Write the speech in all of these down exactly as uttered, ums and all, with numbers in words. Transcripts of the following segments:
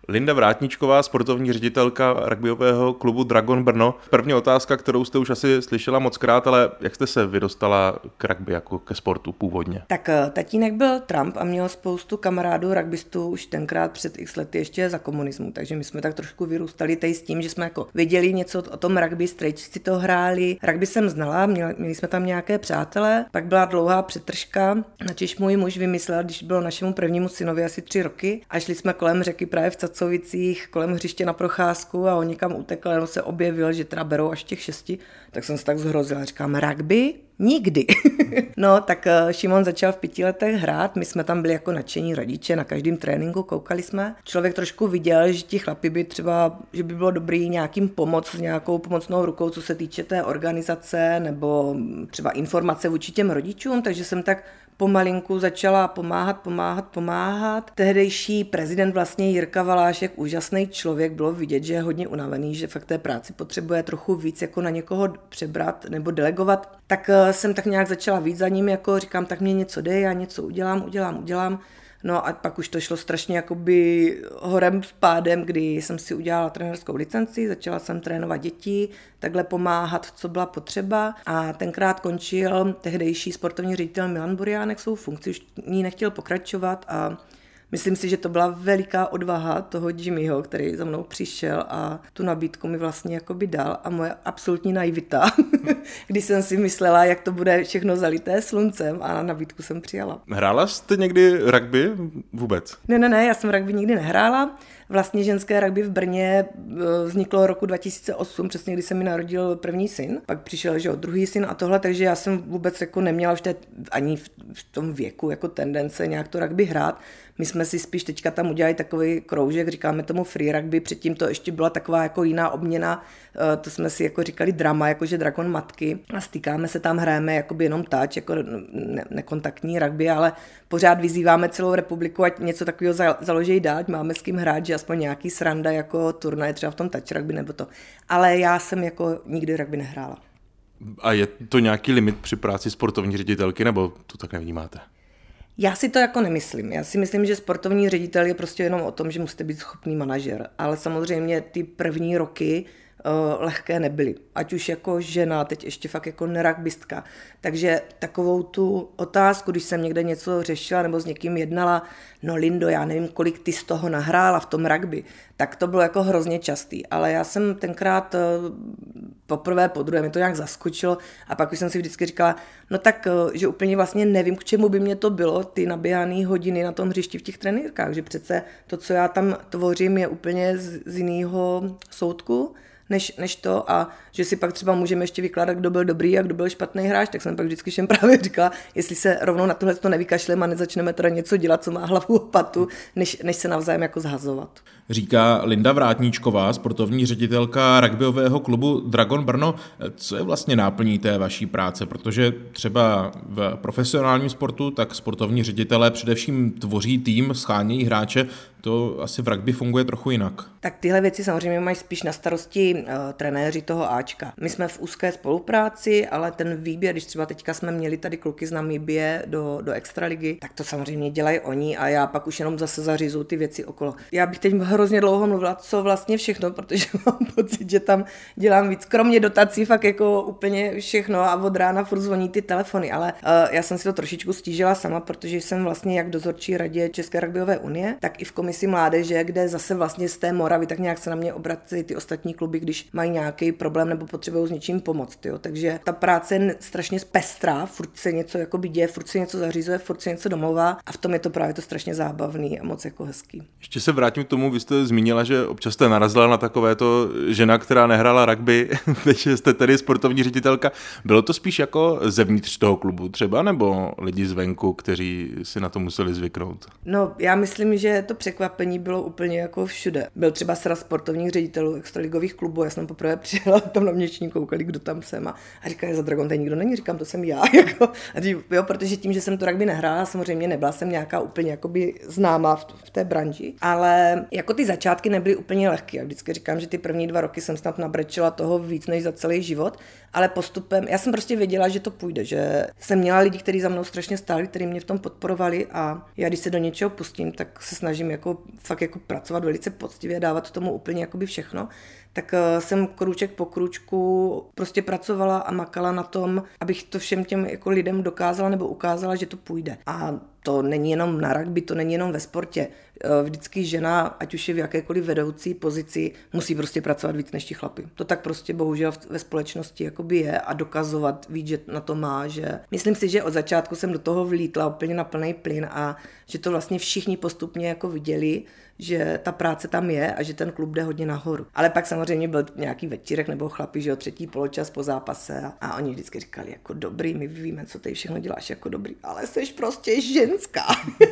Linda Vrátničková, sportovní ředitelka rugbyového klubu Dragon Brno. První otázka, kterou jste už asi slyšela mockrát, ale jak jste se vydostala k rugby jako ke sportu původně? Tak tatínek byl Trump a měl spoustu kamarádů rugbystů už tenkrát před x lety ještě za komunismu, takže my jsme tak trošku vyrůstali tady s tím, že jsme jako věděli něco o tom rugby, strejčci to hráli. Rugby jsem znala, měli, měli jsme tam nějaké přátele, pak byla dlouhá přetržka, načež můj muž vymyslel, když bylo našemu prvnímu synovi asi tři roky a šli jsme kolem řeky právě v Cacovicích, kolem hřiště na procházku a on někam utekl, jenom se objevil, že teda berou až těch šesti, tak jsem se tak zhrozila, říkám rugby? Nikdy. No, tak Šimon začal v pěti letech hrát, my jsme tam byli jako nadšení rodiče, na každém tréninku koukali jsme. Člověk trošku viděl, že ti chlapi by třeba, že by bylo dobrý nějakým pomoc s nějakou pomocnou rukou, co se týče té organizace nebo třeba informace vůči těm rodičům, takže jsem tak pomalinku začala pomáhat, pomáhat, pomáhat. Tehdejší prezident vlastně Jirka Valášek, úžasný člověk, bylo vidět, že je hodně unavený, že fakt té práci potřebuje trochu víc jako na někoho přebrat nebo delegovat. Tak jsem tak nějak začala víc za ním, jako říkám, tak mě něco dej, já něco udělám, udělám, udělám. No a pak už to šlo strašně jakoby horem spádem, kdy jsem si udělala trenérskou licenci, začala jsem trénovat děti, takhle pomáhat, co byla potřeba a tenkrát končil tehdejší sportovní ředitel Milan Buriánek svou funkci, už ní nechtěl pokračovat a myslím si, že to byla veliká odvaha toho Jimmyho, který za mnou přišel a tu nabídku mi vlastně jakoby dal a moje absolutní naivita, když jsem si myslela, jak to bude všechno zalité sluncem a na nabídku jsem přijala. Hrála jste někdy rugby vůbec? Ne, ne, ne, já jsem rugby nikdy nehrála. Vlastně ženské rugby v Brně vzniklo roku dva tisíce osm, přesně když se mi narodil první syn. Pak přišel, že jo, druhý syn a tohle, takže já jsem vůbec jako neměla už té, ani v, v tom věku jako tendence nějak to rugby hrát. My jsme si spíš teďka tam udělali takový kroužek, říkáme tomu free rugby, předtím to ještě byla taková jako jiná obměna, to jsme si jako říkali drama, jakože Dragon matky a stýkáme se tam, hrajeme jakoby jenom touch, jako ne, nekontaktní rugby, ale pořád vyzýváme celou republiku, ať něco takového založí dát, máme s kým hrát, že aspoň nějaký sranda jako turnaj třeba v tom touch rugby nebo to. Ale já jsem jako nikdy rugby nehrála. A je to nějaký limit při práci sportovní ředitelky, nebo to tak nevnímáte? Já si to jako nemyslím. Já si myslím, že sportovní ředitel je prostě jenom o tom, že musíte být schopný manažer. Ale samozřejmě ty první roky uh, lehké nebyly. Ať už jako žena, teď ještě fakt jako neragbistka. Takže takovou tu otázku, když jsem někde něco řešila nebo s někým jednala, no Lindo, já nevím, kolik ty z toho nahrála v tom rugby, tak to bylo jako hrozně častý. Ale já jsem tenkrát uh, poprvé, podruhé mi to nějak zaskočilo a pak už jsem si vždycky říkala, no tak, že úplně vlastně nevím, k čemu by mě to bylo, ty naběhané hodiny na tom hřišti v těch trenýrkách, že přece to, co já tam tvořím, je úplně z, z jiného soudku, než, než to a že si pak třeba můžeme ještě vykládat, kdo byl dobrý a kdo byl špatný hráč, tak jsem pak vždycky všem právě říkala, jestli se rovnou na tohle to nevykašleme a nezačneme teda něco dělat, co má hlavu a patu, než, než se navzájem jako zhazovat. Říká Linda Vrátničková, sportovní ředitelka rugbyového klubu Dragon Brno. Co je vlastně náplní té vaší práce? Protože třeba v profesionálním sportu, tak sportovní ředitelé především tvoří tým, schánějí hráče, to asi v rugby funguje trochu jinak. Tak tyhle věci samozřejmě mají spíš na starosti uh, trenéři toho Ačka. My jsme v úzké spolupráci, ale ten výběr, když třeba teďka jsme měli tady kluky z Namibie do, do extraligy, tak to samozřejmě dělají oni a já pak už jenom zase zařizuju ty věci okolo. Já bych teď hrozně dlouho mluvila, co vlastně všechno, protože mám pocit, že tam dělám víc. Kromě dotací fakt jako úplně všechno a od rána furt zvoní ty telefony, ale uh, já jsem si to trošičku stížila sama, protože jsem vlastně jak dozorčí radě České rugbyové unie, tak i v komisi mládeže, kde zase vlastně z té Moravy tak nějak se na mě obrací ty ostatní kluby, když mají nějaký problém nebo potřebují s něčím pomoct. Jo. Takže ta práce je strašně pestrá, furt se něco jakoby děje, furt se něco zařizuje, furt se něco domlouvá a v tom je to právě to strašně zábavný a moc jako hezký. Ještě se vrátím k tomu, vy jste zmínila, že občas jste narazila na takovéto žena, která nehrála rugby, teď jste tedy sportovní ředitelka. Bylo to spíš jako zevnitř toho klubu třeba, nebo lidi zvenku, kteří si na to museli zvyknout? No, já myslím, že to překvapení bylo úplně jako všude. Byl třeba sraz sportovních ředitelů extraligových klubů, já jsem poprvé přijela tam na měční, koukali, kdo tam jsem a, a říkali, za Dragon tady nikdo není, říkám, to jsem já. Jako, a tí, jo, protože tím, že jsem to rugby nehrála, samozřejmě nebyla jsem nějaká úplně jakoby známá v, v té branži, ale jako ty začátky nebyly úplně lehké. Já vždycky říkám, že ty první dva roky jsem snad nabrečela toho víc než za celý život, ale postupem, já jsem prostě věděla, že to půjde, že jsem měla lidi, kteří za mnou strašně stáli, kteří mě v tom podporovali a já když se do něčeho pustím, tak se snažím jako fakt jako pracovat velice poctivě, dávat tomu úplně jakoby všechno. Tak jsem krůček po krůčku prostě pracovala a makala na tom, abych to všem těm jako lidem dokázala nebo ukázala, že to půjde. A to není jenom na rugby, to není jenom ve sportě. Vždycky žena, ať už je v jakékoliv vedoucí pozici, musí prostě pracovat víc než ti chlapi. To tak prostě bohužel ve společnosti jakoby je a dokazovat víc, že na to má, že myslím si, že od začátku jsem do toho vlítla úplně na plný plyn a že to vlastně všichni postupně jako viděli, že ta práce tam je a že ten klub jde hodně nahoru. Ale pak samozřejmě byl nějaký večírek nebo chlapi, že jo, třetí poločas po zápase a, a oni vždycky říkali jako dobrý, my víme, co tady všechno děláš jako dobrý, ale jsi prostě ženská.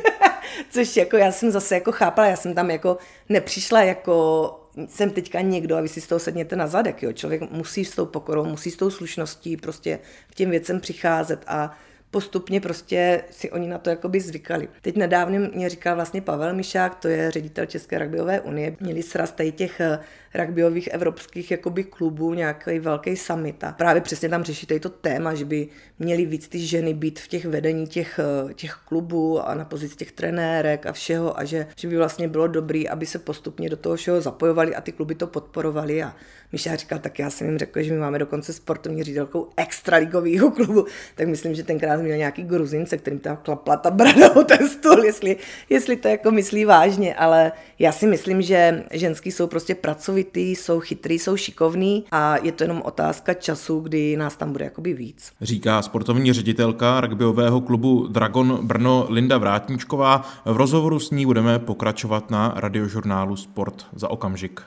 Což jako já jsem zase jako chápala, já jsem tam jako nepřišla jako jsem teďka někdo a vy si z toho sedněte na zadek, jo. Člověk musí s tou pokorou, musí s tou slušností prostě k těm věcem přicházet a postupně prostě si oni na to jakoby zvykali. Teď nedávno mě říkal vlastně Pavel Mišák, to je ředitel České rugbyové unie, měli sraz tady těch rugbyových evropských jakoby klubů, nějaký velký summit a právě přesně tam řeší tady to téma, že by měly víc ty ženy být v těch vedení těch, těch klubů a na pozici těch trenérek a všeho a že, že by vlastně bylo dobrý, aby se postupně do toho všeho zapojovali a ty kluby to podporovali a Mišák říkal, tak já jsem jim řekl, že my máme dokonce sportovní ředitelkou extraligového klubu, tak myslím, že tenkrát měl nějaký Gruzince, kterým tam klapla ta brada o ten stůl, jestli, jestli to jako myslí vážně, ale já si myslím, že ženský jsou prostě pracovitý, jsou chytrý, jsou šikovný a je to jenom otázka času, kdy nás tam bude jakoby víc. Říká sportovní ředitelka rugbyového klubu Dragon Brno Linda Vrátníčková. V rozhovoru s ní budeme pokračovat na radiožurnálu Sport za okamžik.